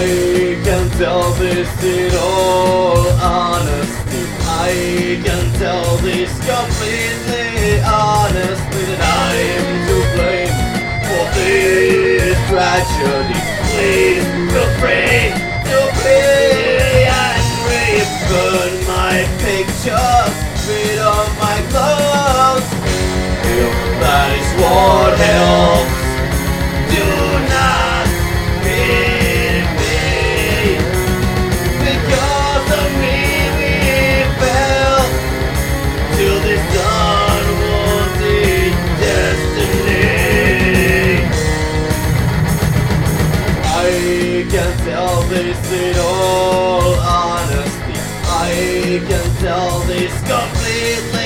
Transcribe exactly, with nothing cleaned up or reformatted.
I can tell this in all honesty. I can tell this completely honestly, that I am to blame for this tragedy. Please feel free to be angry. Burn my pictures, rid of my clothes, if that is what helps. Do not pity me, because of me we fell to this unwanted destiny. I can tell this in all honesty. I can tell this completely